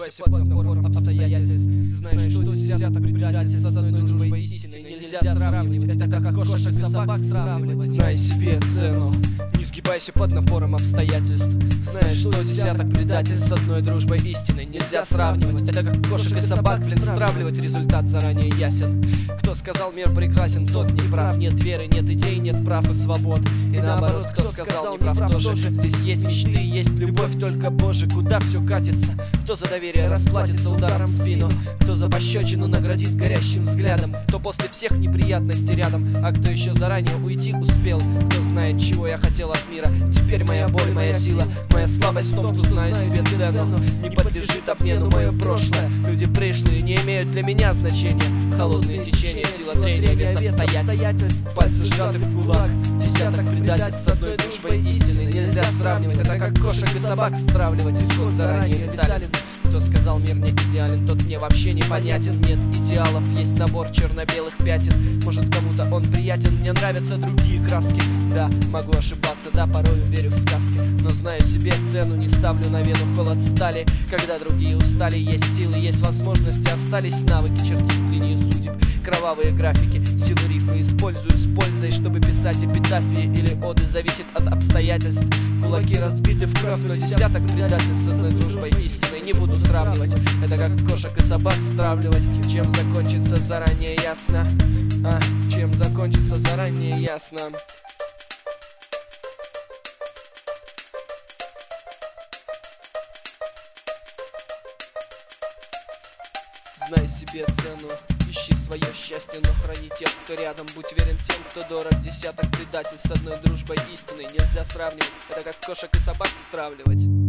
сгибайся под напором обстоятельств. Знаешь, что десяток предательств с одной дружбой истинной нельзя сравнивать. Это как кошек и собак сравнивать. Знай себе цену, не сгибайся под напором обстоятельств. Знаешь, что десяток предательств с одной дружбой истинной нельзя сравнивать. Это как кошек и собак, блин, стравливать. Результат заранее ясен. Кто сказал мир прекрасен, тот не прав. Нет веры, нет идей, нет прав и свобод. И наоборот, кто сказал не прав тоже. Здесь есть мечты, есть любовь, только Боже, куда все катится? Кто за доверие расплатится ударом в спину? Кто за пощечину наградит горящим взглядом? Кто после всех неприятностей рядом? А кто еще заранее уйти успел? Кто знает, чего я хотел от мира? Теперь моя боль, моя сила, моя слабость в том, что знаю себе цену. Не подлежит обмену мое прошлое. Люди пришлые не имеют для меня значения. Холодные течения, сила трения без обстоятельств. Пальцы сжаты в кулак. Десяток предательств с одной дружбой истины нельзя сравнивать. Это как кошек и собак стравливать. Исход заранее летален. Кто сказал мир не идеален, тот мне вообще непонятен. Нет идеалов, есть набор черно-белых пятен. Может, кому-то он приятен, мне нравятся другие краски. Да, могу ошибаться, да, порою верю в сказки. Но знаю себе цену, не ставлю на вену холод стали. Когда другие устали, есть силы, есть возможности. Остались навыки чертить линии судеб. Кровавые графики, силу рифмы использую с пользой, чтобы писать эпитафии или оды. Зависит от обстоятельств. Кулаки разбиты в кровь, но десяток предательств с одной дружбой истинной не буду сравнивать. Это как кошек и собак стравливать. Чем закончится заранее ясно. Чем закончится заранее ясно. Знай себе цену, ищи свое счастье, но храни тех, кто рядом. Будь верен тем, кто дорог. Десяток предательств с одной дружбой истинной нельзя сравнивать. Это как кошек и собак стравливать.